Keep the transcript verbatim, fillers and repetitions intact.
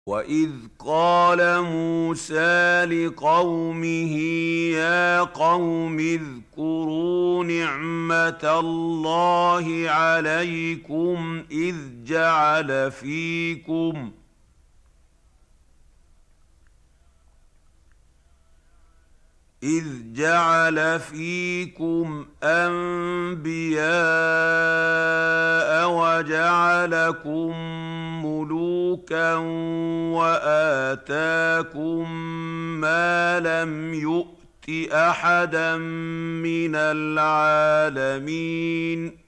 وَإِذْ قَالَ مُوسَىٰ لِقَوْمِهِ يَا قَوْمِ اذْكُرُوا نِعْمَةَ اللَّهِ عَلَيْكُمْ إِذْ جَعَلَ فِيكُمْ إذ جعل فيكم أنبياء وجعلكم ملوكا وآتاكم ما لم يؤت أحدا من العالمين